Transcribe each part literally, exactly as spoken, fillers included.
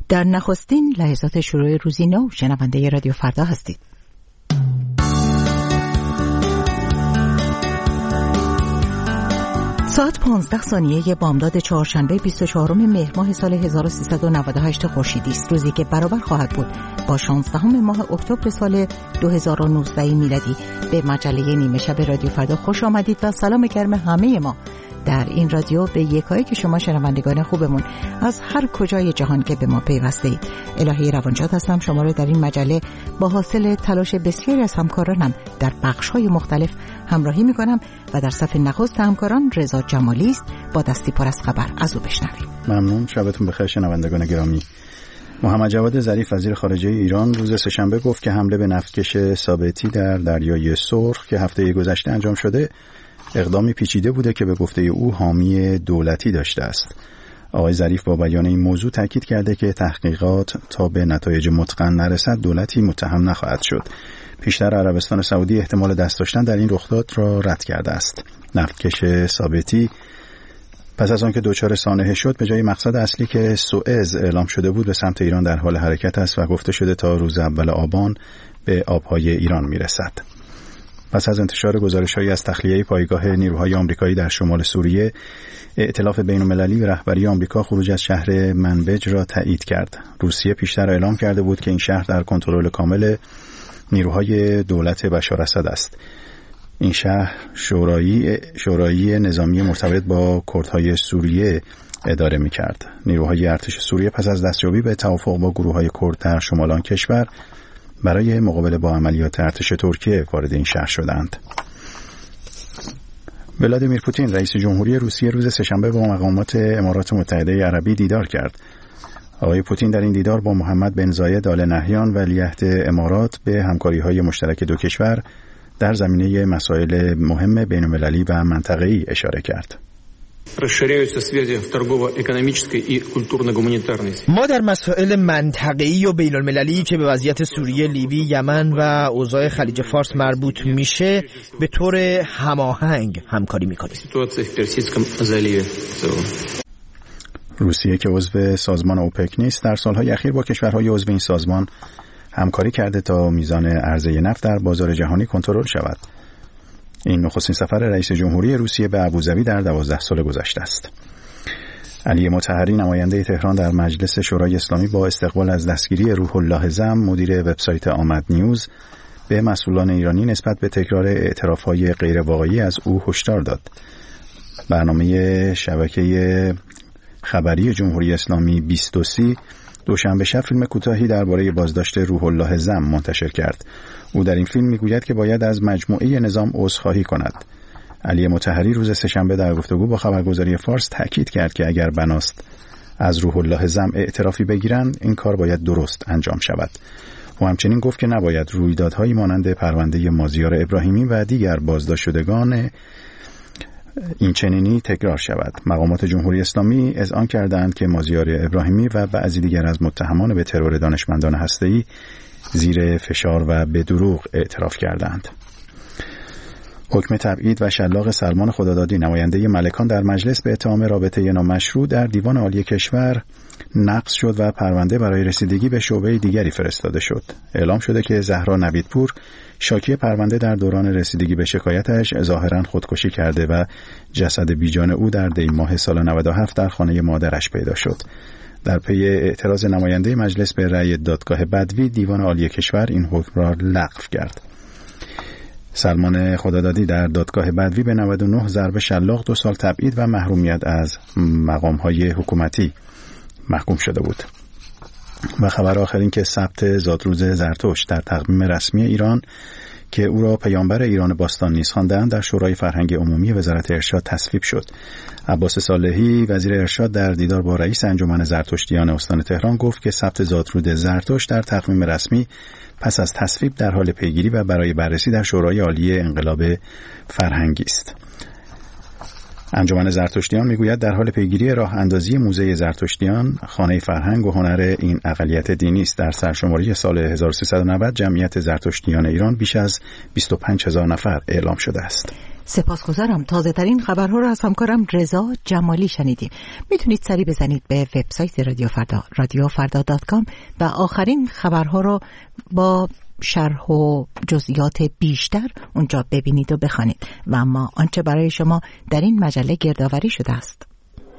در نخستین لحظات شروع روزی نو شنونده رادیو فردا هستید. ساعت پانزده ثانیه بامداد چهارشنبه بیست و چهارم مهر ماه سال هزار و سیصد و نود و هشت خورشیدی است، روزی که برابر خواهد بود با شانزدهم ماه اکتبر سال دو هزار و نوزده میلادی. به مجله نیمه شب رادیو فردا خوش آمدید و سلام گرم همه ما در این رادیو به یکایی که شما شنوندگان خوبمون از هر کجای جهان که به ما پیوسته اید. الهی روانشاد هستم، شما رو در این مجله با حاصل تلاش بسیاری از همکارانم در بخش‌های مختلف همراهی می‌کنم و در صف نخست همکاران رضا جمالی است. با دستی پر از خبر از او بشنویم. ممنون. شبتون بخیر شنوندگان گرامی. محمد جواد ظریف وزیر خارجه ایران روز سه‌شنبه گفت که حمله به نفتکش ثابتی در دریای سرخ که هفته گذشته انجام شده اقدامی پیچیده بوده که به گفته او حامی دولتی داشته است. آقای ظریف با بیان این موضوع تاکید کرده که تحقیقات تا به نتایج متقن نرسد دولتی متهم نخواهد شد. پیشتر عربستان سعودی احتمال دست داشتن در این رخداد را رد کرده است. نفتکش ثابتی پس از آنکه دچار سانحه شد به جای مقصد اصلی که سوئز اعلام شده بود به سمت ایران در حال حرکت است و گفته شده تا روز اول آبان به آبهای ایران میرسد. پس از انتشار گزارش‌هایی از تخلیه پایگاه نیروهای آمریکایی در شمال سوریه، ائتلاف بین‌المللی به رهبری آمریکا خروج از شهر منبج را تایید کرد. روسیه پیشتر اعلام کرده بود که این شهر در کنترل کامل نیروهای دولت بشار اسد است. این شهر شورایی شورایی نظامی مرتبط با کردهای سوریه اداره می‌کرد. نیروهای ارتش سوریه پس از دستیابی به توافق با گروه‌های کرد در شمال آن کشور برای مقابله با عملیات ارتش ترکیه وارد این شهر شدند. ولادیمیر پوتین رئیس جمهوری روسیه روز سه‌شنبه با مقامات امارات متحده عربی دیدار کرد. آقای پوتین در این دیدار با محمد بن زاید آل نهیان ولیعهد امارات به همکاری‌های مشترک دو کشور در زمینه مسائل مهم بین‌المللی و منطقه‌ای اشاره کرد. ما در مسائل منطقه‌ای و بین‌المللی که به وضعیت سوریه، لیبی، یمن و اوضاع خلیج فارس مربوط میشه به طور هماهنگ همکاری میکنیم. روسیه که عضو سازمان اوپک نیست در سالهای اخیر با کشورهای عضو این سازمان همکاری کرده تا میزان عرضه نفت در بازار جهانی کنترل شود. این نخستین سفر رئیس جمهوری روسیه به ابوظبی در دوازده سال گذشته است. علی مطهری نماینده تهران در مجلس شورای اسلامی با استقبال از دستگیری روح الله زم مدیر وبسایت آمد نیوز به مسئولان ایرانی نسبت به تکرار اعتراف‌های غیر واقعی از او هشدار داد. برنامه شبکه خبری جمهوری اسلامی بیست و سه دوشنبه شب فیلم کوتاهی درباره بازداشت روح الله زم منتشر کرد. او در این فیلم میگوید که باید از مجموعه نظام عذرخواهی کند. علی مطهری روز سه‌شنبه در گفتگو با خبرگزاری فارس تاکید کرد که اگر بناست از روح الله زم اعترافی بگیرند این کار باید درست انجام شود. او همچنین گفت که نباید رویدادهایی مانند پرونده مازیار ابراهیمی و دیگر بازداشت شدگان این چنینی تکرار شود. مقامات جمهوری اسلامی اذعان کردند که مازیار ابراهیمی و بعضی دیگر از متهمان به ترور دانشمندان هسته‌ای زیر فشار و به دروغ اعتراف کردند. حکم تبعید و شلاق سلمان خدادادی نماینده ملکان در مجلس به اتهام رابطه نامشروع در دیوان عالی کشور نقض شد و پرونده برای رسیدگی به شعبه دیگری فرستاده شد. اعلام شده که زهرا نویدپور شاکی پرونده در دوران رسیدگی به شکایتش ظاهراً خودکشی کرده و جسد بیجان او در دی ماه سال نود و هفت در خانه مادرش پیدا شد. در پی اعتراض نماینده مجلس به رأی دادگاه بدوی دیوان عالی کشور این حکم را لغو کرد. سلمان خدادادی در دادگاه بدوی به نود و نه ضرب شلاق، دو سال تبعید و محرومیت از مقام‌های حکومتی محکوم شده بود. و خبر آخر این که ثبت زادروز زرتشت در تقویم رسمی ایران که او را پیامبر ایران باستان نیز خواندند در شورای فرهنگ عمومی وزارت ارشاد تصویب شد. عباس صالحی وزیر ارشاد در دیدار با رئیس انجمن زرتشتیان استان تهران گفت که ثبت زادرود زرتشت در تقویم رسمی پس از تصویب در حال پیگیری و برای بررسی در شورای عالی انقلاب فرهنگی است. انجمن زرتشتیان میگوید در حال پیگیری راه اندازی موزه زرتشتیان خانه فرهنگ و هنر این اقلیت دینی است. در سرشماری سال هزار و سیصد و نود جمعیت زرتشتیان ایران بیش از بیست و پنج هزار نفر اعلام شده است. سپاسگزارم. تازه ترین خبرها رو از همکارم رضا جمالی شنیدیم. میتونید سری بزنید به وبسایت رادیو فردا رادیو فردا دات کام و آخرین خبرها رو با شرح و جزئیات بیشتر اونجا ببینید و بخوانید. و اما آنچه برای شما در این مجله گردآوری شده است.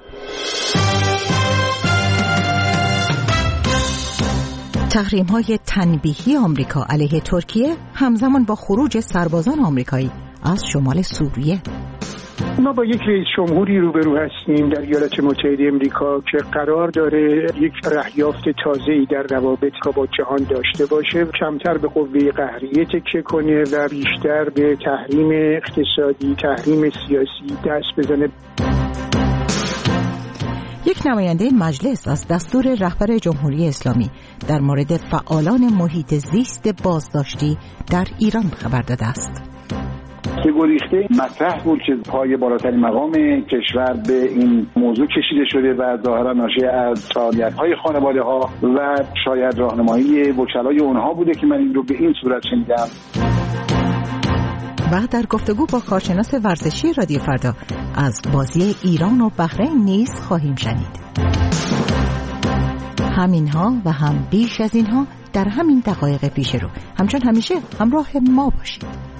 تحریم‌های تنبیهی آمریکا علیه ترکیه همزمان با خروج سربازان آمریکایی از شمال سوریه. ما با یک رئیس جمهوری روبرو هستیم در ایالات متحده آمریکا که قرار داره یک رهیافت تازه‌ای در روابط با جهان داشته باشه، کمتر به قوه قهریه تکیه کنه و بیشتر به تحریم اقتصادی، تحریم سیاسی دست بزنه. یک نماینده مجلس از دستور رهبر جمهوری اسلامی در مورد فعالان محیط زیست بازداشتی در ایران خبر داده است. به گریخته مطرح بود که پای بالاترین مقام کشور به این موضوع کشیده شده و ظاهرا ناشی از فعالیت‌های خانواده‌ها و شاید راهنمایی وکلای اونها بوده که من این رو به این صورت شنیدم. و در گفتگو با کارشناس ورزشی رادیو فردا از بازی ایران و بحرین نیز خواهیم شنید. همینها و هم بیش از اینها در همین دقایق پیش رو. همچون همیشه همراه ما باشید.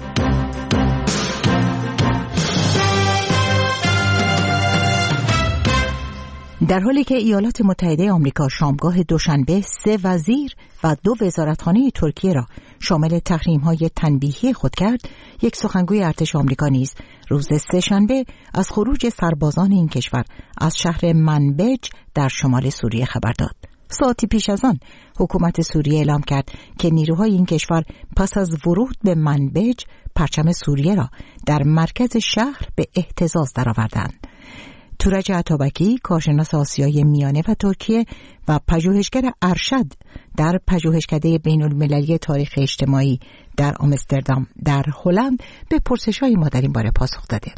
در حالی که ایالات متحده آمریکا شامگاه دوشنبه سه وزیر و دو وزارتخانه ترکیه را شامل تحریم‌های تنبیهی خود کرد، یک سخنگوی ارتش آمریکا نیز روز سه‌شنبه از خروج سربازان این کشور از شهر منبج در شمال سوریه خبر داد. ساعتی پیش از آن حکومت سوریه اعلام کرد که نیروهای این کشور پس از ورود به منبج پرچم سوریه را در مرکز شهر به اهتزاز درآوردند. تورج عطابکی، کارشناس آسیای میانه و ترکیه و پژوهشگر ارشد در پژوهشکده بین المللی تاریخ اجتماعی در آمستردام در هلند، به پرسش‌های ما در این باره پاسخ داده.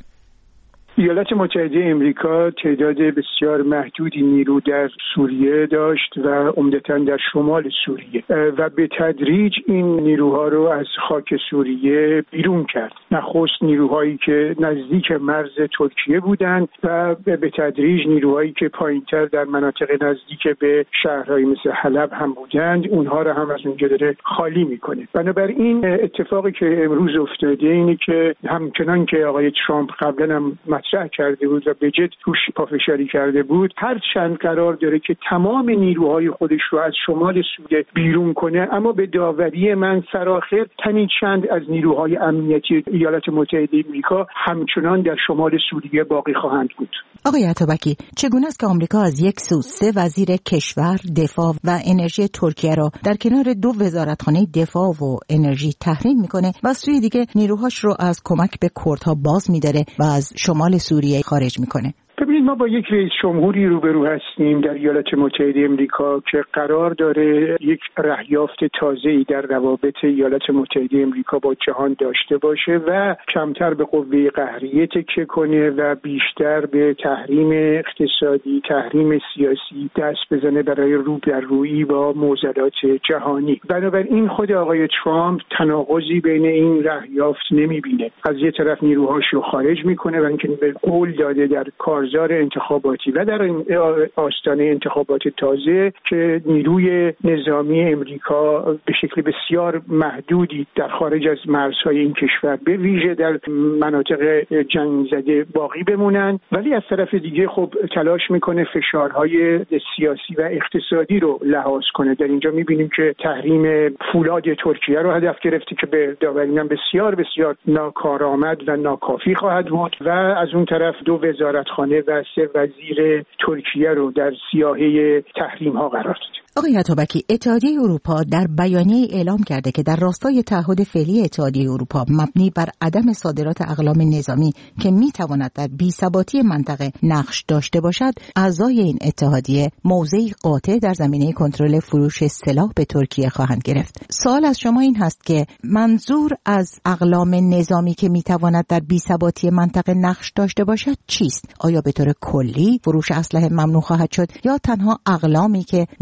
ایالات متحده آمریکا تعداد بسیار محدودی نیرو در سوریه داشت و عمدتاً در شمال سوریه و به تدریج این نیروها رو از خاک سوریه بیرون کرد. نخست نیروهایی که نزدیک مرز ترکیه بودند و به تدریج نیروهایی که پایینتر در مناطق نزدیک به شهرهای مثل حلب هم بودند، اونها رو هم از اونجا داره خالی میکنه. بنابراین اتفاقی که امروز افتاده اینه که همچنان که آقای ترامپ قبلا هم مطرح کرده بود و به جد روش پافشاری کرده بود، هر چند قرار داره که تمام نیروهای خودش رو از شمال سوریه بیرون کنه، اما به داوری من سرآخر تنی چند از نیروهای امنیتی ایالات متحده آمریکا همچنان در شمال سوریه باقی خواهند بود. آقای عطابکی، چگونه است که آمریکا از یک سو سه وزیر کشور، دفاع و انرژی ترکیه را در کنار دو وزارتخانه دفاع و انرژی تحریم میکنه و از سوی دیگه نیروهاش رو از کمک به کردها باز میداره و از شمال سوریه خارج میکنه؟ ببینید، ما با یک رئیس جمهوری روبرو هستیم در ایالات متحده آمریکا که قرار داره یک رهیافت تازه‌ای در روابط ایالات متحده آمریکا با جهان داشته باشه و کمتر به قوه قهریه تکیه کنه و بیشتر به تحریم اقتصادی، تحریم سیاسی دست بزنه برای روبرویی با معضلات جهانی. بنابراین خود آقای ترامپ تناقضی بین این رهیافت نمیبینه. از یه طرف نیروهاش رو خارج میکنه و اینکه به قول داده در کار انتخاباتی و در آستانه انتخابات تازه که نیروی نظامی امریکا به شکل بسیار محدودی در خارج از مرزهای این کشور، به ویژه در مناطق جنگ زده باقی بمونن، ولی از طرف دیگه خب تلاش میکنه فشارهای سیاسی و اقتصادی رو لحاظ کنه. در اینجا میبینیم که تحریم فولاد ترکیه رو هدف گرفته که به داوری من بسیار بسیار ناکارآمد و ناکافی خواهد بود و از اون طرف دو وزارتخانه و سه وزیر ترکیه رو در سیاحه تحریم ها قرار داد. آقای عطابکی، اتحادیه اروپا در بیانیه اعلام کرده که در راستای تعهد فعلی اتحادیه اروپا مبنی بر عدم صادرات اقلام نظامی که میتواند در بی‌ثباتی منطقه نقش داشته باشد، اعضای این اتحادیه موضعی قاطع در زمینه کنترل فروش سلاح به ترکیه خواهند گرفت. سوال از شما این هست که منظور از اقلام نظامی که میتواند در بی‌ثباتی منطقه نقش داشته باشد چیست؟ آیا به طور کلی فروش اسلحه ممنوع خواهد شد یا تنها اقلامی که میتواند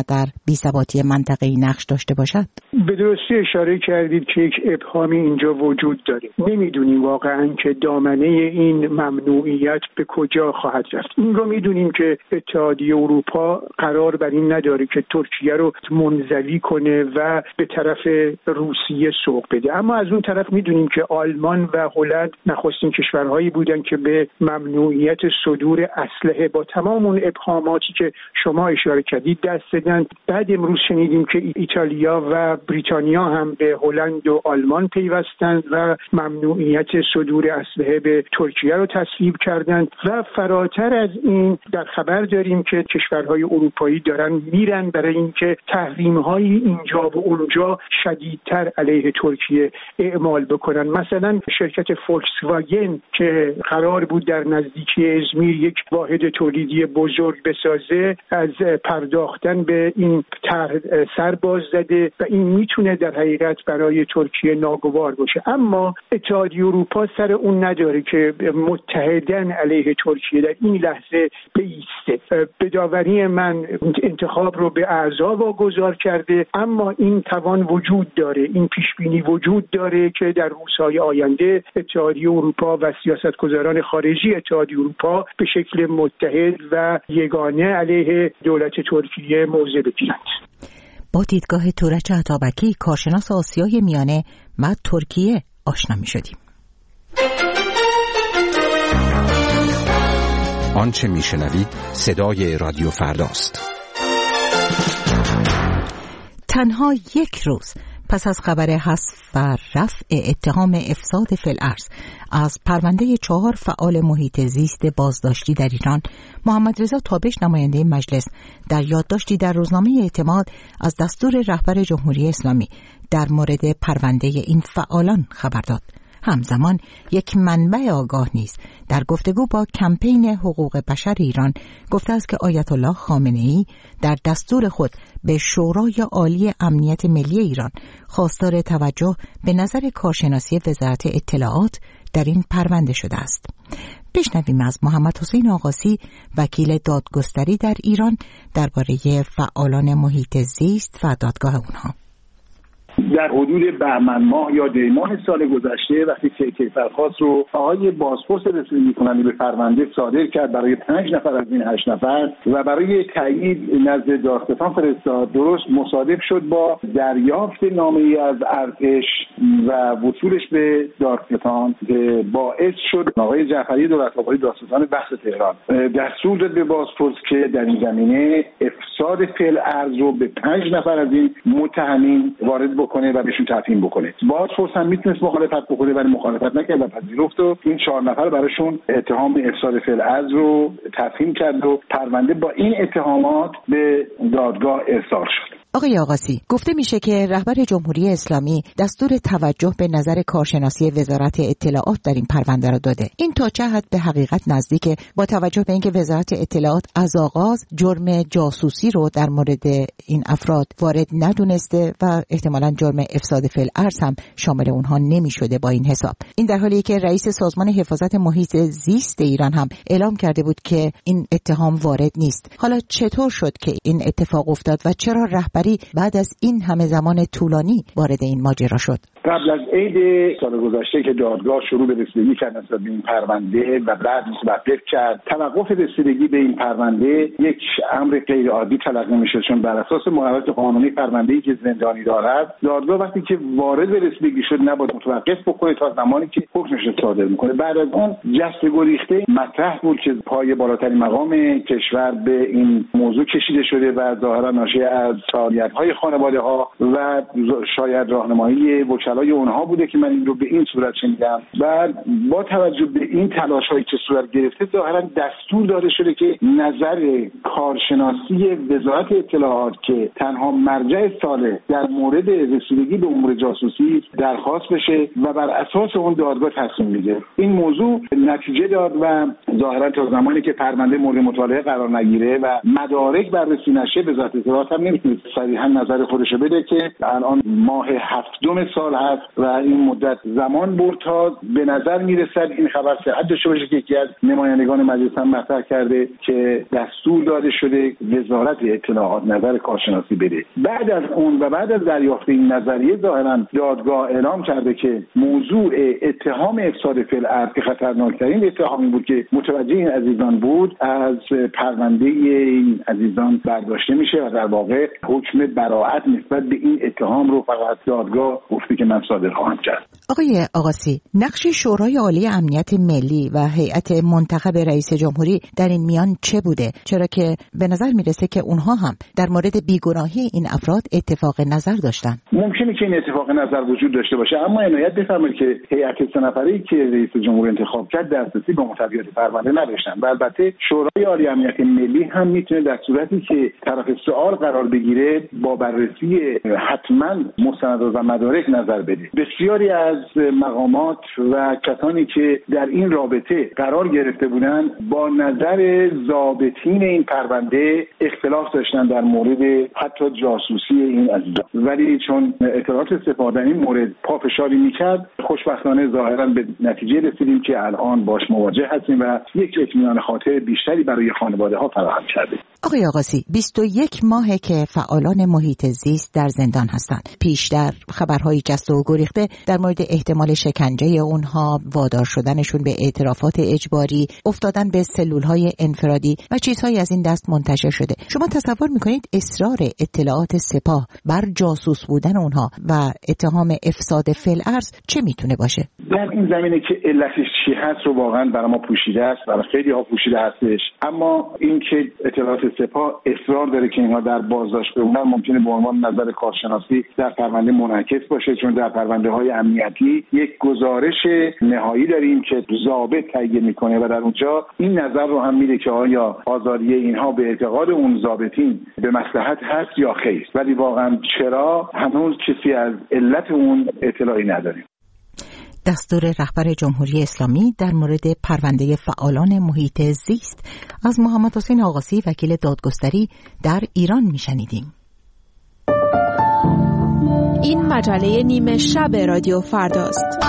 در بی‌ثباتی منطقه‌ای نقش داشته باشد؟ به درستی اشاره کردید که یک ابهامی اینجا وجود داره. نمیدونیم واقعا که دامنه این ممنوعیت به کجا خواهد رفت. این رو میدونیم که اتحادیه اروپا قرار بر این نداره که ترکیه رو منزوی کنه و به طرف روسیه سوق بده، اما از اون طرف میدونیم که آلمان و هلند نخستین کشورهایی بودن که به ممنوعیت صدور اسلحه با تمام اون ابهاماتی که شما اشاره کردید دست دادن. بعد امروز شنیدیم که ایتالیا و بریتانیا هم به هلند و آلمان پیوستند و ممنوعیت صدور اسلحه به ترکیه رو تصویب کردند و فراتر از این در خبر داریم که کشورهای اروپایی دارن میرن برای اینکه تحریم‌های اینجا و اونجا شدیدتر علیه ترکیه اعمال بکنن. مثلا شرکت فولکس واگن که قرار بود در نزدیکی ازمیر یک واحد تولیدی بزرگ بسازه، از پرداختن به این طرح سر باز زده و این میتونه در حقیقت برای ترکیه ناگوار باشه. اما اتحادیه اروپا سر اون نداره که متحدن علیه ترکیه در این لحظه بایسته. به داوری من انتخاب رو به اعضا واگذار کرده، اما این توان وجود داره، این پیش بینی وجود داره که در روزهای آینده اتحادیه اروپا و سیاستگزاران خارجی اتحادیه اروپا به شکل متحد و یگانه علیه دولت ترکیه موضع بگیرند. با دیدگاه تورج عطابکی، کارشناس آسیای میانه و ترکیه آشنا می شدیم. آنچه می شنوید صدای رادیو فرداست. تنها یک روز پس از خبر حذف و رفع اتهام افساد فی الارض از پرونده چهار فعال محیط زیست بازداشتی در ایران، محمد رضا تابش نماینده مجلس در یادداشتی در روزنامه اعتماد از دستور رهبر جمهوری اسلامی در مورد پرونده این فعالان خبر داد. همزمان یک منبع آگاه نیز در گفتگو با کمپین حقوق بشر ایران گفته است که آیت الله خامنه‌ای در دستور خود به شورای عالی امنیت ملی ایران خواستار توجه به نظر کارشناسی وزارت اطلاعات در این پرونده شده است. بشنویم از محمد حسین آقاسی، وکیل دادگستری در ایران، درباره فعالان محیط زیست و دادگاه اونها. در حدود بهمن ماه یا دی ماه سال گذشته وقتی که کیفرخواست رو آقای بازپرس رسیدگی کننده به پرونده صادر کرد برای پنج نفر از این هشت نفر و برای تایید نزد دادستان فرستاد، درست مصادف شد با دریافت نامه‌ای از ارتش و وصولش به دادستان که باعث شد آقای جعفری دولت‌آبادی دادستان بخش تهران دستور داد به بازپرس که در این زمینه افساد فی الارض رو به پنج نفر از این متهمین وارد کنه و بهشون تفهیم بکنه. بازپرس هم میتونست مخالفت بکنه ولی مخالفت نکرد و پذیرفت و این چهار نفر براشون اتهام افساد فی الارض رو تفهیم کرد و پرونده با این اتهامات به دادگاه ارسال شد. آقای آقاسی، گفته میشه که رهبر جمهوری اسلامی دستور توجه به نظر کارشناسی وزارت اطلاعات در این پرونده را داده. این تا چه حد به حقیقت نزدیکه، با توجه به اینکه وزارت اطلاعات از آغاز جرم جاسوسی رو در مورد این افراد وارد ندونسته و احتمالاً جرم افساد فی الارض هم شامل اونها نمیشده با این حساب. این در حالیه که رئیس سازمان حفاظت محیط زیست ایران هم اعلام کرده بود که این اتهام وارد نیست. حالا چطور شد که این اتفاق افتاد و چرا رهبری بعد از این همه زمان طولانی وارد این ماجرا شد؟ قبل از عید سال گذشته که دادگاه شروع به رسیدگی کرد نسبت به این پرونده و بعد متوقف کرد، توقف رسیدگی به این پرونده یک امر غیر عادی تلقی میشه، چون بر اساس مقررات قانونی پرونده‌ای که زندانی دارد، دادگاه وقتی که وارد به رسیدگی شد نباید متوقف بکنه تا زمانی که حکمش صادر میکنه. بعد از اون جست گریخته مطرح بود که پای بالاترین مقام کشور به این موضوع کشیده شده و ظاهرا ناشی از فعالیت‌های خانواده‌ها و شاید راهنمایی وکلای اونها بوده که من این رو به این صورت شنیدم. و با توجه به این تلاش‌هایی که صورت گرفته، ظاهرا دستور داده شده که نظر کارشناسی وزارت اطلاعات که تنها مرجع صالح در مورد رسیدگی به امور جاسوسی درخواست بشه و بر اساس اون دادگاه تصمیم میگیره. این موضوع نتیجه داد و ظاهرا تا زمانی که پرونده مورد مطالعه قرار نگیره و مدارک بررسی نشه، وزارت اطلاعات هم نمیتونه صریحا نظر خودشو بده که الان ماه هفتم سال هست و این مدت زمان برد تا به نظر میرسد این خبر صحت داشته باشه که یکی از نمایندگان مجلس هم مطرح کرده که دستور داده شده وزارت اطلاعات نظر کارشناسی بده. بعد از اون و بعد از دریافت این نظریه ظاهرا دادگاه اعلام کرده که موضوع اتهام افساد فی الارض که خطرناکترین اتهامی بود که متوجه این عزیزان بود از پرونده این عزیزان برداشته میشه و در واقع حکم براءت نسبت به این اتهام رو فقط دادگاه گفته که من صادر خواهم کرد. آقای آقاسی، نقش شورای عالی امنیت ملی و هیئت منتخب رئیس جمهوری در این میان چه بوده؟ چرا که به نظر میرسه که اونها هم در مورد بیگناهی این افراد اتفاق نظر داشتن. ممکنه که این اتفاق نظر وجود داشته باشه، اما عنایت بفرمایید که هیئت سه نفره‌ای که رئیس جمهور انتخاب کرد دسترسی به محتویات پرونده نداشتن و البته شورای عالی امنیت ملی هم میتونه در صورتی که طرف سوال قرار بگیره با بررسی حتما مستندات و مدارک نظر بده. بسیاری از مقامات و کسانی که در این رابطه قرار گرفته بودند با نظر ضابطین این پرونده اختلاف داشتن در مورد حتی جاسوسی این عزیزان، ولی چون اطلاعات سپاه در این مورد پافشاری میکرد خوشبختانه ظاهرا به نتیجه رسیدیم که الان باش مواجه هستیم و یک اطمینان خاطر بیشتری برای خانواده ها فراهم کرده. آقای آقاسی، بیست و یک ماهه که فعالان محیط زیست در زندان هستند. پیشتر خبرهای جست و گریخته در مورد احتمال شکنجه اونها، وادار شدنشون به اعترافات اجباری، افتادن به سلولهای انفرادی و چیزهایی از این دست منتشر شده. شما تصور میکنید اصرار اطلاعات سپاه بر جاسوس بودن اونها و اتهام افساد فی الارض چه میتونه باشه؟ در این زمینه که علتش چی هست رو واقعا برای ما پوشیده است، برای خیلی ها پوشیده هستش، اما اینکه اطلاعات سپاه اصرار داره که اینها در بازداشت بمونن ممکنه به عنوان نظر کارشناسی در پرونده منعکس باشه، چون در پرونده های امنیتی یک گزارش نهایی داریم که ضابط تهیه میکنه و در اونجا این نظر رو هم میده که آیا آزادی اینها به اعتقاد اون ضابطین به مصلحت هست یا خیر، ولی واقعا چرا هنوز کسی از علت اون اطلاعی نداریم. دستور رهبر جمهوری اسلامی در مورد پرونده فعالان محیط زیست از محمد حسین آقاسی وکیل دادگستری در ایران میشنیدیم. این مجله نیمه شب رادیو فرداست.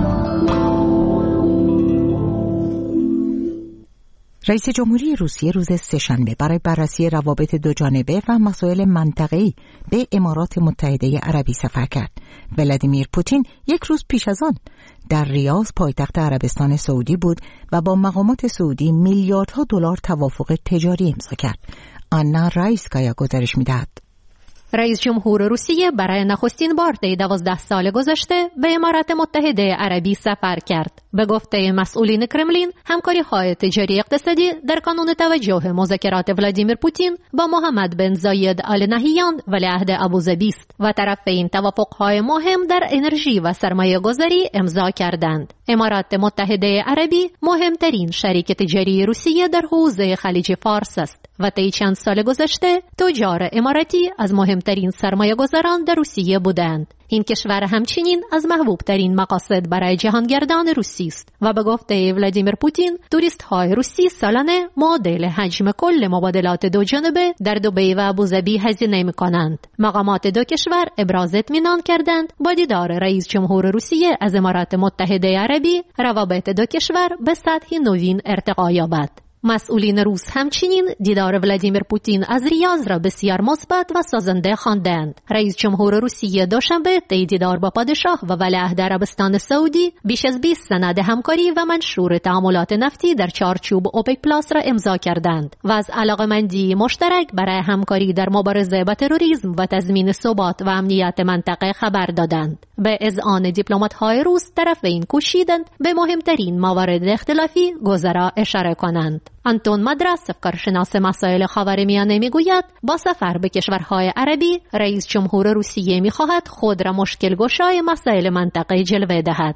رئیس جمهوری روسیه روز سه‌شنبه برای بررسی روابط دوجانبه و مسائل منطقه‌ای به امارات متحده عربی سفر کرد. ولادیمیر پوتین یک روز پیش از آن در ریاض پایتخت عربستان سعودی بود و با مقامات سعودی میلیاردها دلار توافق تجاری امضا کرد. آنا رایسکایا گزارش می‌دهد. رئیس جمهور روسیه برای نخستین بار طی دوازده سال گذشته به امارات متحده عربی سفر کرد. به گفته مسئولین کرملین، همکاری‌های تجاری اقتصادی در کانون توجه مذاکرات ولادیمیر پوتین با محمد بن زاید آل نهیان ولیعهد ابوظبی است و طرفین توافق‌های مهم در انرژی و سرمایه‌گذاری امضا کردند. امارات متحده عربی مهمترین شریک تجاری روسیه در حوزه خلیج فارس است و طی چند سال گذشته تجار اماراتی از مهمترین سرمایه‌گذاران در روسیه بودند. این کشور همچنین از محبوبترین مقاصد برای جهانگردان روسی است و به گفته ولادیمیر پوتین توریست‌های روسی سالانه معادل حجم کل مبادلات دو جانبه در دبی و ابوظبی هزینه می‌کنند. مقامات دو کشور ابراز اطمینان کردند با دیدار رئیس جمهور روسیه از امارات متحده عربی روابط دو کشور به سطحی نوین ارتقا یابد. مسئولین روس همچنین دیدار ولادیمیر پوتین از ریاض را بسیار مثبت و سازنده خواندند. رئیس جمهور روسیه دوشنبه طی دیدار با پادشاه و ولیعهد عربستان سعودی بیش از بیست سند همکاری و منشور تعاملات نفتی در چارچوب اوپک پلاس را امضا کردند و از علاقه‌مندی مشترک برای همکاری در مبارزه با تروریسم و تضمین ثبات و امنیت منطقه خبر دادند. به اذعان دیپلمات‌های روس طرفین کوشیدند به مهمترین موارد اختلافی گذرا اشاره کنند. آنتون مدرس، کارشناس مسائل خاورمیانه میگوید با سفر به کشورهای عربی رئیس جمهور روسیه میخواهد خود را مشکل گشای مسائل منطقه جلوه دهد.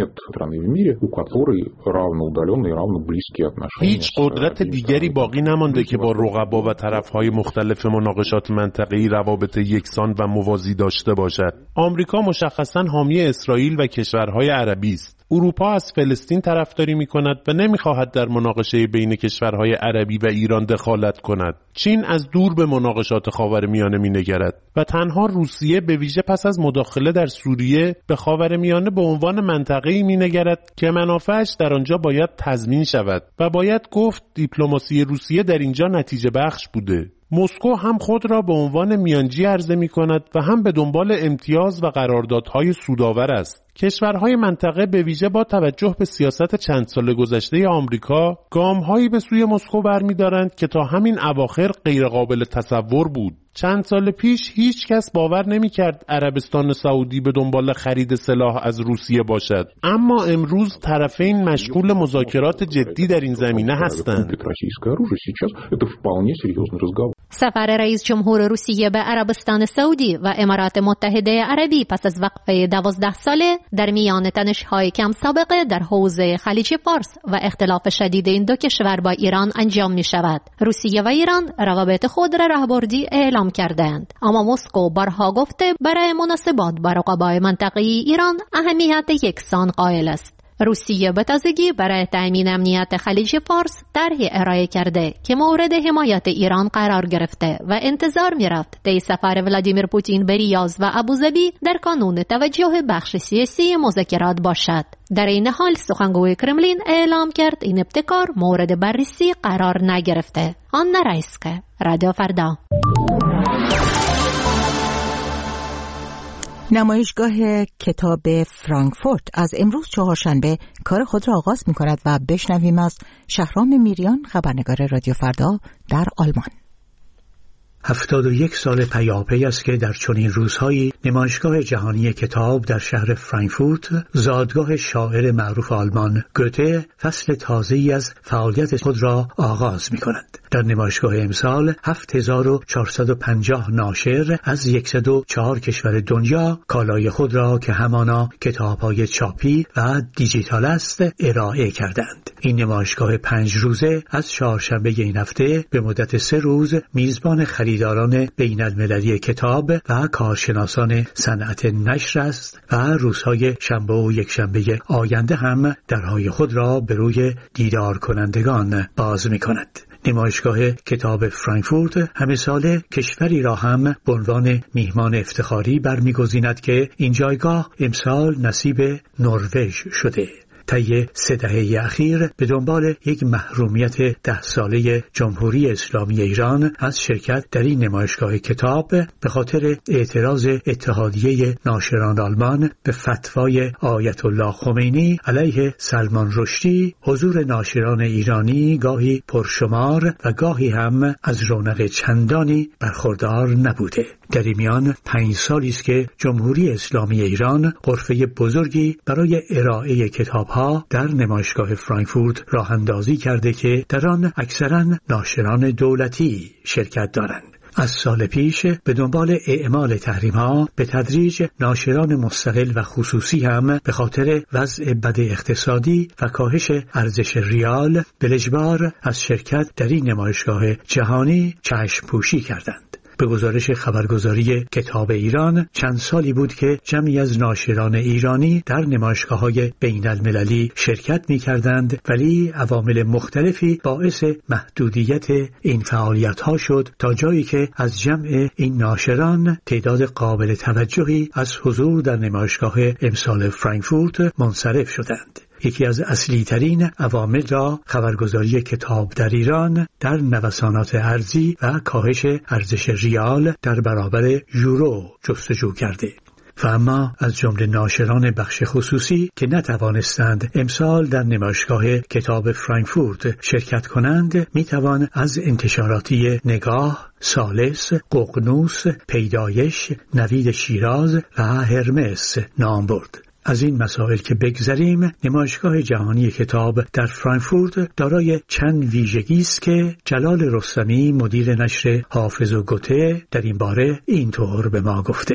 هیچ قدرت دیگری باقی نمانده که با رقبا و طرفهای مختلف مناقشات منطقه‌ای روابط یکسان و موازی داشته باشد. آمریکا مشخصاً حامی اسرائیل و کشورهای عربی است. اروپا از فلسطین طرفداری می‌کند و نمی‌خواهد در مناقشه بین کشورهای عربی و ایران دخالت کند. چین از دور به مناقشات خاورمیانه می‌نگرد و تنها روسیه به ویژه پس از مداخله در سوریه به خاورمیانه به عنوان منطقه‌ای می‌نگرد که منافعش در آنجا باید تضمین شود و باید گفت دیپلماسی روسیه در اینجا نتیجه بخش بوده. مسکو هم خود را به عنوان میانجی عرضه می کند و هم به دنبال امتیاز و قراردادهای سودآور است. کشورهای منطقه به ویژه با توجه به سیاست چند سال گذشته آمریکا گام‌هایی به سوی مسکو برمی‌دارند که تا همین اواخر غیرقابل تصور بود. چند سال پیش هیچ کس باور نمی‌کرد عربستان سعودی به دنبال خرید سلاح از روسیه باشد، اما امروز طرفین مشغول مذاکرات جدی در این زمینه هستند. سفر رئیس جمهور روسیه به عربستان سعودی و امارات متحده عربی پس از وقفه دوازده ساله در میان تنش‌های کم سابقه در حوزه خلیج فارس و اختلاف شدید این دو کشور با ایران انجام می شود. روسیه و ایران روابط خود را راهبردی اعلام کردند، اما مسکو بارها گفته برای مناسبات با رقبای منطقه‌ای ایران اهمیت یکسان قائل است. روسیه به تازگی برای تأمین امنیت خلیج فارس طرحی ارائه کرده که مورد حمایت ایران قرار گرفته و انتظار می‌رفت طی سفر ولادیمیر پوتین به ریاض و ابوظبی در کانون توجه بخش سیاسی مذاکرات باشد. در این حال سخنگوی کرملین اعلام کرد این ابتکار مورد بررسی قرار نگرفته. آنا رایسکه، رادیو فردا. نمایشگاه کتاب فرانکفورت از امروز چهارشنبه کار خود را آغاز می کند و بشنویم از شهرام میریان، خبرنگار رادیو فردا در آلمان. هفتاد و یک سال پیاپی است که در چنین روزهایی نمایشگاه جهانی کتاب در شهر فرانکفورت، زادگاه شاعر معروف آلمان گوته، فصل تازه‌ای از فعالیت خود را آغاز می‌کند. در نمایشگاه امسال هفت هزار و چهارصد و پنجاه ناشر از صد و چهار کشور دنیا کالای خود را که همانا کتاب‌های چاپی و دیجیتال است ارائه کردند. این نمایشگاه پنج روزه از چهارشنبه این هفته به مدت سه روز میزبان خریداران بین المللی کتاب و کارشناسان صنعت نشر است و روزهای شنبه و یکشنبه آینده هم درهای خود را به روی دیدار کنندگان باز می کند. نمایشگاه کتاب فرانکفورت همه ساله کشوری را هم به عنوان میهمان افتخاری برمیگزیند که این جایگاه امسال نصیب نروژ شده. طی سه دهه اخیر به دنبال یک محرومیت ده ساله جمهوری اسلامی ایران از شرکت در این نمایشگاه کتاب به خاطر اعتراض اتحادیه ناشران آلمان به فتوای آیت الله خمینی علیه سلمان رشدی، حضور ناشران ایرانی گاهی پرشمار و گاهی هم از رونق چندانی برخوردار نبوده. در این میان پنج سالی است که جمهوری اسلامی ایران غرفه بزرگی برای ارائه کتاب‌ها در نمایشگاه فرانکفورت راه اندازی کرده که در آن اکثراً ناشران دولتی شرکت دارند. از سال پیش به دنبال اعمال تحریم‌ها به تدریج ناشران مستقل و خصوصی هم به خاطر وضع بد اقتصادی و کاهش ارزش ریال به اجبار از شرکت در این نمایشگاه جهانی چشم پوشی کردند. به گزارش خبرگزاری کتاب ایران چند سالی بود که جمعی از ناشران ایرانی در نمایشگاه‌های بین المللی شرکت می‌کردند، ولی عوامل مختلفی باعث محدودیت این فعالیت‌ها شد تا جایی که از جمع این ناشران تعداد قابل توجهی از حضور در نمایشگاه امسال فرانکفورت منصرف شدند. یکی از اصلی ترین عوامل را خبرگزاری کتاب در ایران در نوسانات ارزی و کاهش ارزش ریال در برابر یورو جستجو کرده. و اما از جمله ناشران بخش خصوصی که نتوانستند امسال در نمایشگاه کتاب فرانکفورت شرکت کنند، میتوان از انتشاراتی نگاه، ثالث، ققنوس، پیدایش، نوید شیراز و هرمس نام برد. از این مسائل که بگذریم، نمایشگاه جهانی کتاب در فرانکفورت دارای چند ویژگی است که جلال رستمی مدیر نشر حافظ و گوته در این باره اینطور به ما گفته.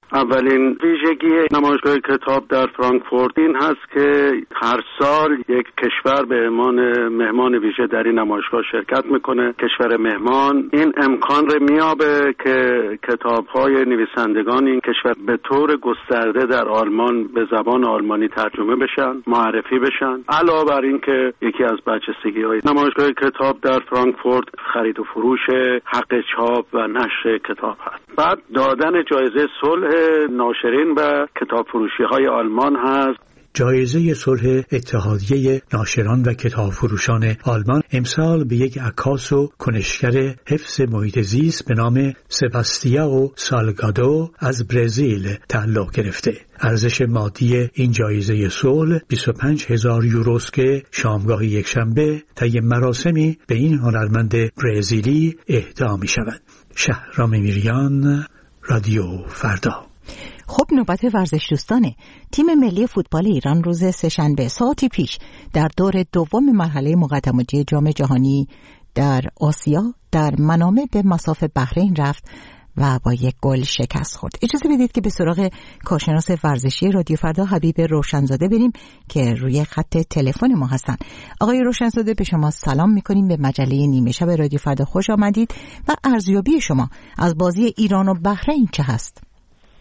اولین ویژگی نمایشگاه کتاب در فرانکفورت این هست که هر سال یک کشور به عنوان مهمان ویژه در این نمایشگاه شرکت میکنه. کشور مهمان این امکان رو میابه که کتاب‌های نویسندگان این کشور به طور گسترده در آلمان به زبان آلمانی ترجمه بشن، معرفی بشن. علاوه بر این که یکی از برجستگی‌های نمایشگاه کتاب در فرانکفورت خرید و فروش حق چاپ و نشر کتاب هست. بعد دادن جایزه صلح ناشرین و کتاب فروشی های آلمان هست. جایزه صلح اتحادیه ناشران و کتاب فروشان آلمان امسال به یک عکاس و کنشگر حفظ محیط زیست به نام سباستیائو سالگادو از برزیل تعلق گرفته. ارزش مادی این جایزه صلح بیست و پنج هزار یوروست که شامگاه یکشنبه طی مراسمی به این هنرمند برزیلی اهدا می شود. شهرام میریان، رادیو فردا. خب نوبت ورزش دوستانه. تیم ملی فوتبال ایران روز سه‌شنبه ساعتی پیش در دور دوم مرحله مقدماتی جام جهانی در آسیا در منامه به مصاف بحرین رفت و با یک گل شکست خورد. اجازه بدید که به سراغ کارشناس ورزشی رادیو فردا حبیب روشنزاده بریم که روی خط تلفن ما هستن. آقای روشنزاده به شما سلام میکنیم، به مجله نیمه شب رادیو فردا خوش آمدید و ارزیابی شما از بازی ایران و بحرین چه هست؟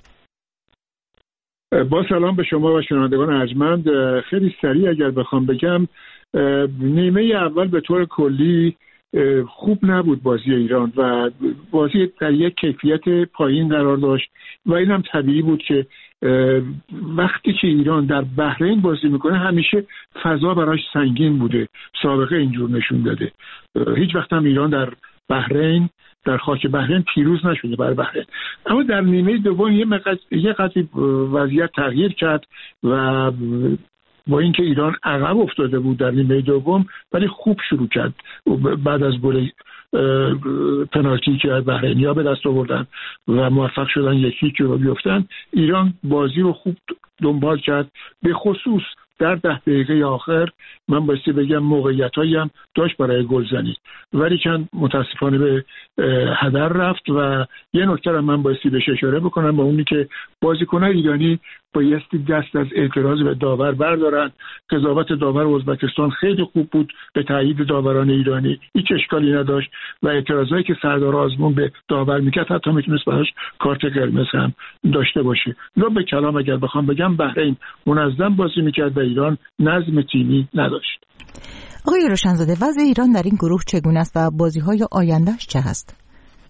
با سلام به شما و شنوندگان ارجمند. خیلی سریع اگر بخوام بگم، نیمه اول به طور کلی خوب نبود بازی ایران و بازی در یک کیفیت پایین قرار داشت و این هم طبیعی بود که وقتی که ایران در بحرین بازی میکنه همیشه فضا براش سنگین بوده. سابقه اینجور نشون داده. هیچ وقت هم ایران در بحرین در خاک بحرین پیروز نشده برای بحرین. اما در نیمه دوم یه مقدر یه قضیه وضعیت تغییر کرد و با اینکه ایران عقب افتاده بود در نیمه دوم ولی خوب شروع کرد. بعد از گل پنالتی که بحرینی‌ها به دست آوردن و موفق شدن یکی که رو بیفتن، ایران بازی رو خوب دنبال کرد. به خصوص در ده دقیقه آخر من بایستی بگم موقعیت‌هایی هم داشت برای گلزنی ولی چند متاسفانه به هدر رفت. و یه نکته رو من بایستی بهش اشاره بکنم با اونی که بازیکنان ایرانی بایستی دست از اعتراض به داور بردارن. قضاوت داور ازبکستان خیلی خوب بود به تایید داوران ایرانی، هیچ اشکالی نداشت و اعتراضایی که سردار آزمون به داور میکرد حتی میتونست براش کارت قرمز هم داشته باشه. لو به کلام اگر بخوام بگم بحرین منظم بازی میکرد و ایران نظم تیمی نداشت. آقای روشنزاده، وضع ایران در این گروه چگونه است و بازی‌های آینده‌اش چه هست؟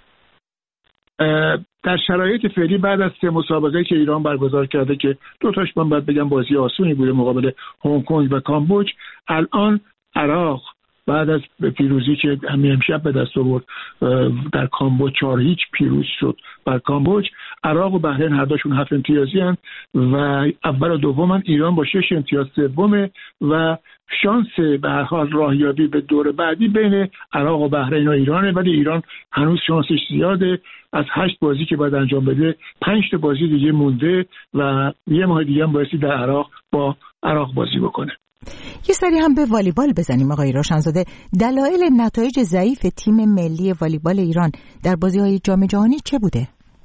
در شرایط فعلی بعد از سه مسابقه که ایران برگزار کرده که دو تاش من باید بگم بازی آسونی بوده مقابل هنگ کنگ و کامبوج، الان عراق بعد از پیروزی که همین امشب به دست آورد در کامبوج چهار هیچ پیروز شد بر کامبوج، عراق و بحرین هر دوشون هفت امتیازی هستند و اول و دومن. ایران با شش امتیاز سومه و شانس به هر حال راهیابی به دور بعدی بین عراق و بحرین و ایرانه، ولی ایران هنوز شانسش زیاده. از هشت بازی که باید انجام بده پنج تا بازی دیگه مونده و یه ماه دیگه هم بایستی در عراق با عراق بازی بکنه. یه سری هم به والیبال بزنیم آقای روشنزاده. دلایل نتایج ضعیف تیم ملی والیبال ایران در بازی‌های جام جهانی چه بوده؟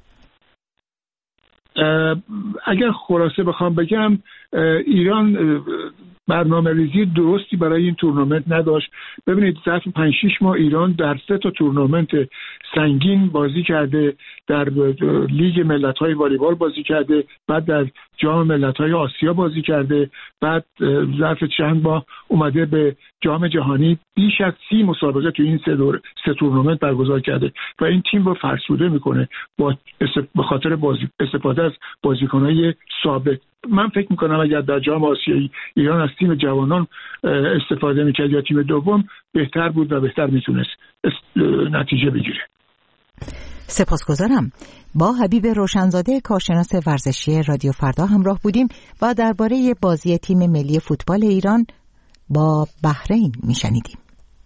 اگر خلاصه بخوام بگم، ایران برنامه ریزی درستی برای این تورنمنت نداشت. ببینید ظرف پنج شش ماه ایران در سه تا تورنمنت سنگین بازی کرده، در لیگ ملت‌های والیبال بازی کرده، بعد در جام ملت‌های آسیا بازی کرده، بعد ظرف چند ماه اومده به جام جهانی بیش از سی مسابقه تو این سه دور سه تورنمنت برگزار کرده و این تیم رو فرسوده میکنه با به خاطر بازی استفاده از بازیکن‌های ثابت. من فکر میکنم اگر در جام آسیایی ایران از تیم جوانان استفاده میکرد یا تیم دوم بهتر بود و بهتر میتونست نتیجه بگیره. سپاسگزارم. با حبیب روشنزاده کارشناس ورزشی رادیو فردا همراه بودیم و درباره بازی تیم ملی فوتبال ایران با بحرین میشنیدیم.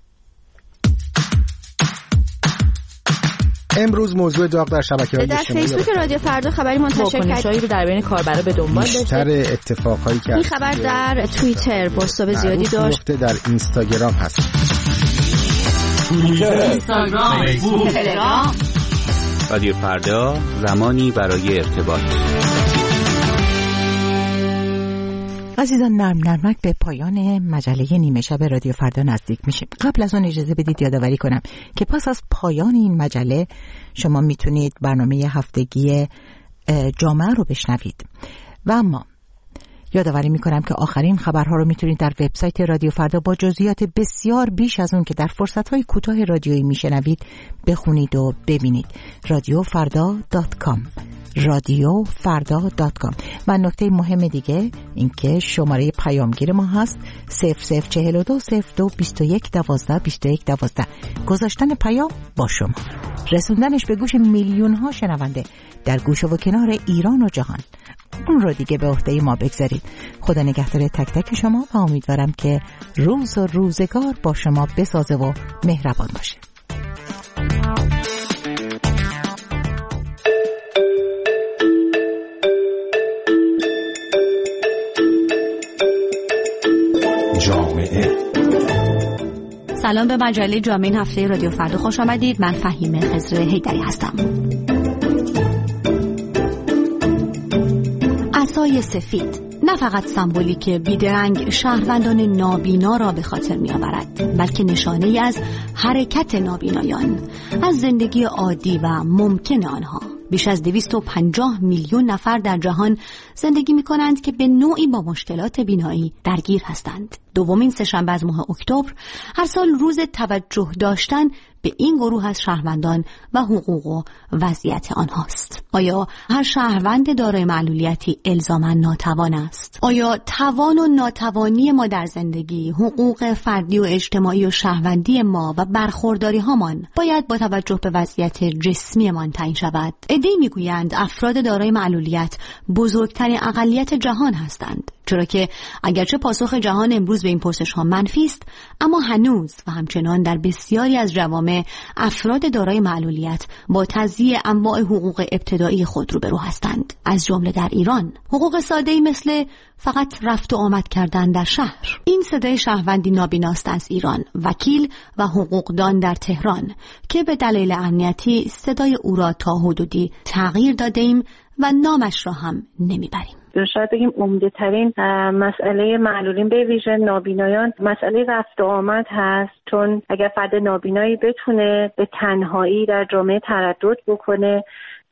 امروز موضوع داغ در شبکه‌های اجتماعی در فیسبوک رادیو فردا خبری منتشر کرد رو در بین کاربرا به دنبال داشته. بیشتر اتفاقایی که این خبر در توییتر بازتاب زیادی داشت. در اینستاگرام هست. اینستاگرام، فیسبوک، تلگرام. رادیو فردا، زمانی برای ارتباط. عزیزان، نرم نرمک به پایان مجله نیمه شب رادیو فردا نزدیک میشه. قبل از اون اجازه بدید یادآوری کنم که پس از پایان این مجله شما میتونید برنامه هفتگی جامعه رو بشنوید. و اما یادآوری میکنم که آخرین خبرها رو میتونید در وبسایت رادیو فردا با جزئیات بسیار بیش از اون که در فرصت‌های کوتاه رادیویی میشنوید بخونید و ببینید. رادیو فردا دات کام رادیو فردا دات کام. و نکته مهم دیگه این که شماره پیامگیر ما هست صفر صفر چهل و دو صفر دو بیست و یک دوازده بیست و یک دوازده. گذاشتن پیام با شما، رسوندنش به گوش میلیون ها شنونده در گوشه و کنار ایران و جهان، اون رو دیگه به عهده ما بگذارید. خدا نگهدار تک تک شما و امیدوارم که روز و روزگار با شما بسازه و مهربان باشه. جامعه. سلام به مجله جامعه این هفته رادیو فردا خوش آمدید. من فهیمه خضر حیدری هستم. عصای سفید نه فقط سمبولیک بیدرنگ شهروندان نابینا را به خاطر می آورد، بلکه نشانه ای از حرکت نابینایان، از زندگی عادی و ممکن آنها. بیش از دویست و پنجاه میلیون نفر در جهان زندگی می کنند که به نوعی با مشکلات بینایی درگیر هستند. دومین سه‌شنبه از ماه اکتبر هر سال روز توجه داشتن به این گروه از شهروندان و حقوق و وضعیت آنهاست. آیا هر شهروند دارای معلولیتی الزاما ناتوان است؟ آیا توان و ناتوانی ما در زندگی، حقوق فردی و اجتماعی و شهروندی ما و برخورداری هامان باید با توجه به وضعیت جسمی من تعیین شود؟ عده‌ای میگویند افراد دارای معلولیت بزرگترین اقلیت جهان هستند، چرا که اگرچه پاسخ جهان امروز به این پرسش ها منفی است، اما هنوز و همچنان در بسیاری از جوامع افراد دارای معلولیت با تضییع انواع حقوق ابتدایی خود روبرو هستند، از جمله در ایران. حقوق ساده‌ای مثل فقط رفت و آمد کردن در شهر. این صدای شهروندی نابیناست از ایران، وکیل و حقوقدان در تهران، که به دلیل امنیتی صدای او را تا حدودی تغییر دادیم و نامش را هم نمیبریم. شاید بگیم عمده ترین مسئله معلولین به ویژه نابینایان مسئله رفت و آمد هست، چون اگر فرد نابینایی بتونه به تنهایی در جامعه تردد بکنه،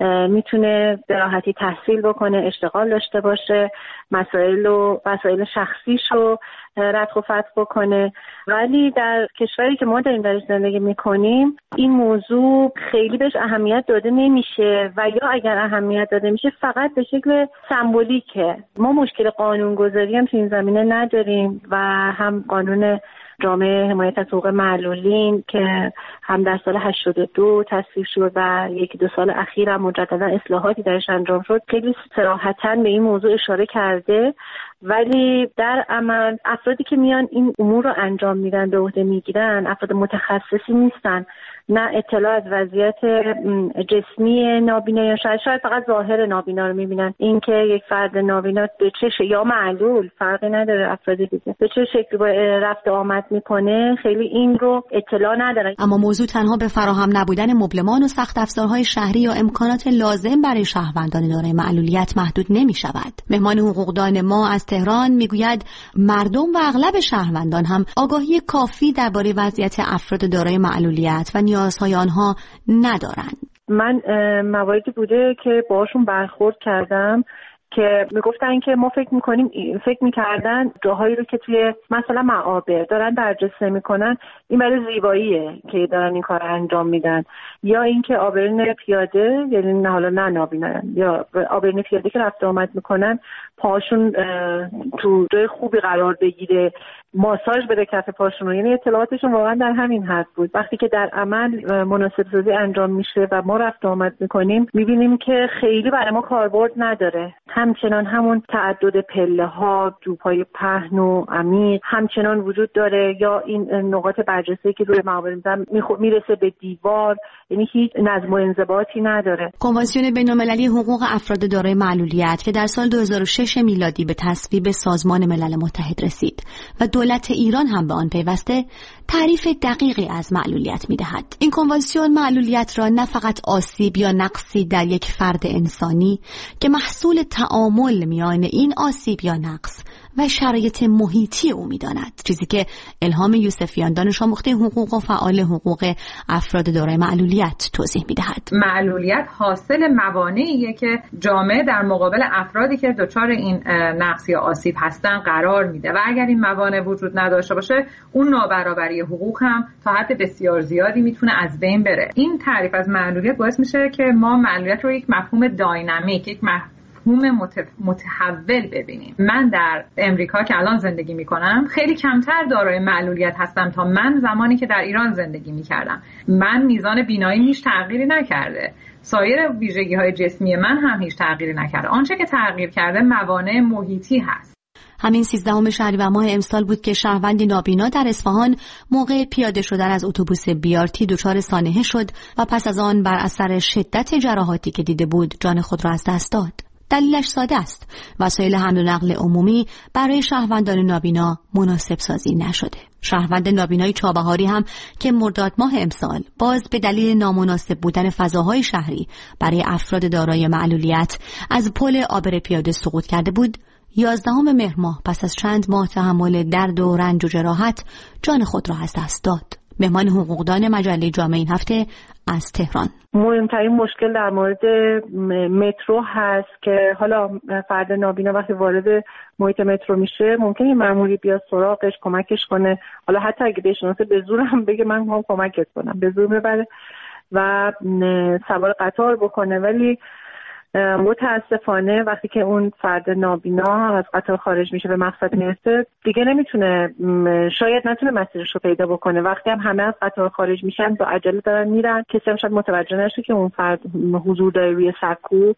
میتونه به راحتی تحصیل بکنه، اشتغال داشته باشه، مسائل و مسائل شخصیشو رفع و فتح بکنه. ولی در کشوری که ما داریم درش زندگی میکنیم این موضوع خیلی بهش اهمیت داده نمیشه و یا اگر اهمیت داده میشه فقط به شکل سمبولیکه. ما مشکل قانونگذاری هم تو این زمینه نداریم و هم قانون جامعه حمایت از حقوق معلولین که هم در سال هشتاد و دو تصویب شد و یکی دو سال اخیر هم مجددا اصلاحاتی درش انجام شد خیلی صراحتاً به این موضوع اشاره کرده، ولی در عمل افرادی که میان این امور رو انجام میدن، به عهده میگیرن، افراد متخصصی نیستن، نه اطلاع از وضعیت جسمی نابینا یا شاید شاید فقط ظاهر نابینا رو میبینن. اینکه یک فرد نابینا به چه یا معلول فرقی نداره افراد دیگه به چه شکلی با رفت آمد میکنه خیلی این رو اطلاع ندارن. اما موضوع تنها به فراهم نبودن مبلمان و سخت افزارهای شهری یا امکانات لازم برای شهروندان دارای معلولیت محدود نمیشود. مهمان حقوقدان ما از تهران میگوید مردم و اغلب شهروندان هم آگاهی کافی درباره وضعیت افراد دارای معلولیت و نیازهای آنها ندارند. من مواردی بوده که باهاشون برخورد کردم که میگفتن که ما فکر میکنیم فکر میکردن جاهایی رو که توی مثلا معابر دارن برجسته میکنن این برای زیباییه که دارن این کار انجام میدن، یا اینکه آبرین پیاده یعنی نه حالا نه نابینان یا آبرین پیاده که رفت آمد میکنن پاشون تو جای خوبی قرار بگیره، ماساژ بده کف پاشون، یعنی اطلاعاتشون واقعا در همین حد بود. وقتی که در عمل مناسب سازی انجام میشه و ما رفت آمد میکنیم میبینیم که خیلی برای ما کاربرد نداره. همچنان همون تعدد پله ها، جوب‌های پهن و عمیق همچنان وجود داره، یا این نقاط برجسته که روی معابر میرسه به دیوار یعنی هیچ نظم و انضباطی نداره. کنوانسیون بین‌المللی حقوق افراد دارای معلولیت که در سال دو هزار و شش میلادی به تصویب سازمان ملل متحد رسید و دولت ایران هم به آن پیوسته، تعریف دقیقی از معلولیت می‌دهد. این کنوانسیون معلولیت را نه فقط آسیب یا نقصی در یک فرد انسانی که محصول تعامل میان این آسیب یا نقص و شرایط محیطی او می‌داند، چیزی که الهام یوسفیان دانش آموخته حقوق و فعال حقوق افراد دارای معلولیت توضیح می‌دهد. معلولیت حاصل موانعیه که جامعه در مقابل افرادی که دچار این نقص یا آسیب هستن قرار میده و اگر این موانع وجود نداشته باشه، اون نابرابری حقوق هم تا حد بسیار زیادی میتونه از بین بره. این تعریف از معلولیت باعث میشه که ما معلولیت رو یک مفهوم داینامیک، یک مفهوم متحول ببینیم. من در امریکا که الان زندگی میکنم خیلی کمتر دارای معلولیت هستم تا من زمانی که در ایران زندگی میکردم. من میزان بینایی هیچ تغییری نکرده، سایر ویژگی های جسمی من هم هیچ تغییری نکرده. آنچه که تغییر کرده موانع محیطی هست. همین سیزدهم شهریور ماه امسال بود که شهروندی نابینا در اصفهان موقع پیاده شدن از اتوبوس بیارتی دچار سانحه شد و پس از آن بر اثر شدت جراحاتی که دیده بود جان خود را از دست داد. دلیلش ساده است. وسایل حمل و نقل عمومی برای شهروندان نابینا مناسب سازی نشده. شهروند نابینای چابهاری هم که مرداد ماه امسال باز به دلیل نامناسب بودن فضاهای شهری برای افراد دارای معلولیت از پل عابر پیاده سقوط کرده بود، یازدهم مهر ماه پس از چند ماه تحمل درد و رنج و جراحت جان خود را از دست داد. مهمان حقوقدان مجله جامعه این هفته از تهران: مهمترین مشکل در مورد مترو هست که حالا فرد نابینا وقتی وارد محیط مترو میشه ممکنه مأموری بیاد سراغش کمکش کنه، حالا حتی اگه بشناسه به زور هم بگه من میخوام کمکت کنم، به زور ببره و سوار قطار بکنه. ولی متاسفانه وقتی که اون فرد نابینا از قطار خارج میشه به مقصد میرسه دیگه نمیتونه، شاید نتونه مسیرش رو پیدا بکنه. وقتی هم همه از قطار خارج میشن با عجله دارن میرن، کسی هم شاید متوجه نشه که اون فرد حضور داره روی سکو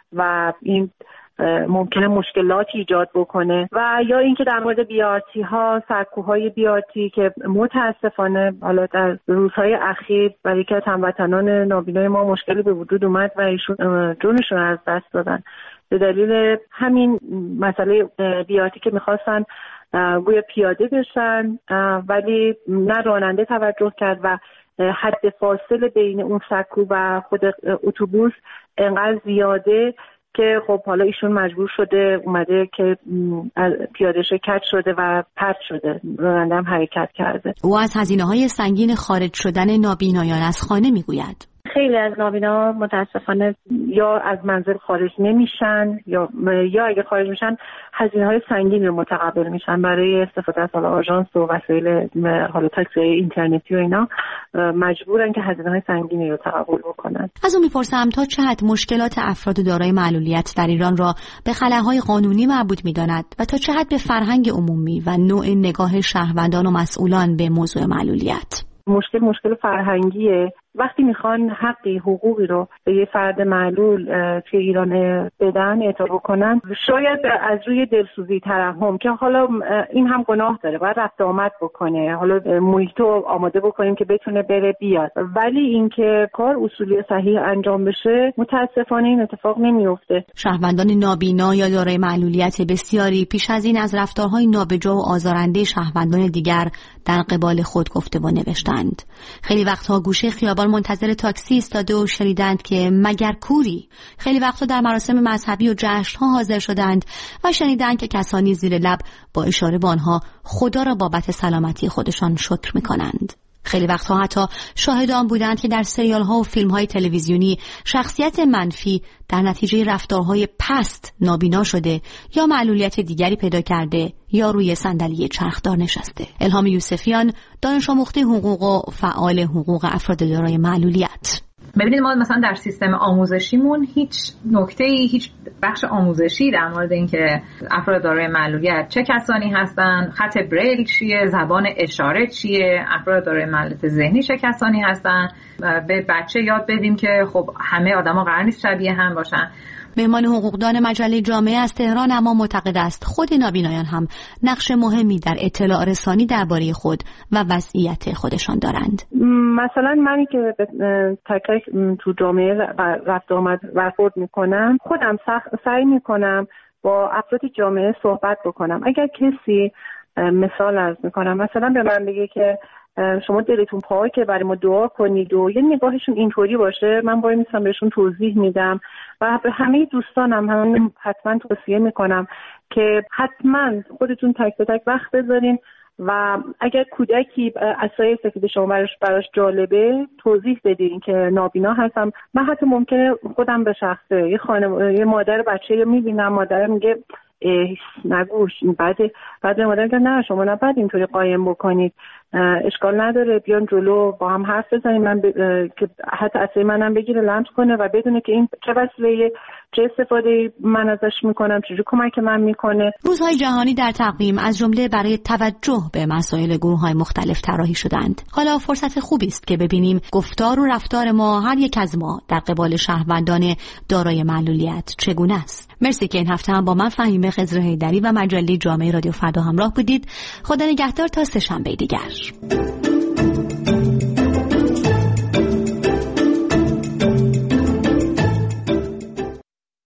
و این ممکنه مشکلاتی ایجاد بکنه. و یا اینکه در مورد بیارتی ها، سکوهای بیارتی که متاسفانه حالا در روزهای اخیر برای که هموطنان نابینای ما مشکلی به وجود اومد و ایشون جونشون از دست دادن به دلیل همین مسئله بیارتی که میخواستن گویا پیاده بشن ولی نه راننده توجه کرد و حد فاصله بین اون سکو و خود اتوبوس انقدر زیاده که خب حالا ایشون مجبور شده اومده که پیاده شکست شده و پرت شده، راننده هم حرکت کرده. او از هزینه‌های سنگین خارج شدن نابینایان از خانه میگوید. خیلی از نابینا متاسفانه یا از منزل خارج نمیشن یا یا اگه خارج میشن هزینه‌های سنگین رو متقبل میشن برای استفاده از حالا آژانس و وسایل حالا تاکسی اینترنتی و اینا، مجبورن که هزینه‌های سنگینی رو تقبل بکنن. از اون میپرسم تا چه حد مشکلات افراد دارای معلولیت در ایران را به خلاهای قانونی مربوط میداند و تا چه حد به فرهنگ عمومی و نوع نگاه شهروندان و مسئولان به موضوع معلولیت. مشکل مشکل فرهنگیه. وقتی میخوان حقی حقوقی رو به یه فرد معلول توی ایران بدن اعطا بکنن، شاید از روی دلسوزی ترحم که حالا این هم گناه داره باید رفت آمد بکنه، حالا محیط رو آماده بکنیم که بتونه بره بیاد، ولی اینکه کار اصولی صحیح انجام بشه متاسفانه این اتفاق نمیفته. شهروندان نابینا یا دارای معلولیت بسیاری پیش از این از رفتارهای نابجا و آزارنده شهروندان دیگر در قبال خود گفته و نوشتند. خیلی وقتها گوشه خیابان منتظر تاکسی ایستاده و شنیدند که مگر کوری. خیلی وقتا در مراسم مذهبی و جشن‌ها حاضر شدند و شنیدند که کسانی زیر لب با اشاره به آنها خدا را بابت سلامتی خودشان شکر می‌کنند. خیلی وقتها حتی شاهدان بودند که در سریال‌ها و فیلم‌های تلویزیونی شخصیت منفی در نتیجه رفتارهای پست نابینا شده یا معلولیت دیگری پیدا کرده یا روی صندلی چرخدار نشسته. الهام یوسفیان، دانش آموخته حقوق و فعال حقوق افراد دارای معلولیت: ببینید ما مثلا در سیستم آموزشیمون هیچ نکته‌ای، هیچ بخش آموزشی در مورد اینکه افراد دارای معلولیت چه کسانی هستن، خط بریل چیه، زبان اشاره چیه، افراد دارای معلولیت ذهنی چه کسانی هستن، به بچه یاد بدیم که خب همه آدما قرار نیست شبیه هم باشن. مهمان حقوقدان مجله جامعه از تهران اما معتقد است خود نابینایان هم نقش مهمی در اطلاع رسانی درباره خود و وضعیت خودشان دارند. مثلا منی که تک تک تو جامعه رفت آمد برخورد میکنم، خودم سعی میکنم با افراد جامعه صحبت بکنم. اگر کسی مثال عرض میکنم مثلا به من بگه که شما دلتون پاکه برای ما دعا کنید و یه نگاهشون اینطوری باشه، من وای میستم بهشون توضیح میدم و به همه دوستانم هم حتما توصیه میکنم که حتما خودتون تک به تک وقت بذارین و اگر کودکی اسای سفید شما براش براش جالبه توضیح بدین که نابینا هستم. من حتی ممکنه خودم به شخصه یه خانم یه مادر بچه رو میبینم، مادر میگه نگوش بعد بعد مادر میگه نه شما نباید اینطوری قایم بکنید، اشکال نداره بیان جلو با هم حرف بزنیم، من ب... که حتی اصلا منم بگیره لمس کنه و بدونه که این چه وسیله چه استفاده من ازش میکنم، چجوری کمک من میکنه. روزهای جهانی در تقویم از جمله برای توجه به مسائل گروه‌های مختلف طراحی شدند. حالا فرصت خوبی است که ببینیم گفتار و رفتار ما هر یک از ما در قبال شهروندان دارای معلولیت چگونه است. مرسی که این هفته هم با من فهیمه خضر حیدری و مجله جامعه رادیو فردا همراه بودید. خدا نگهدار تا سه شنبه دیگر.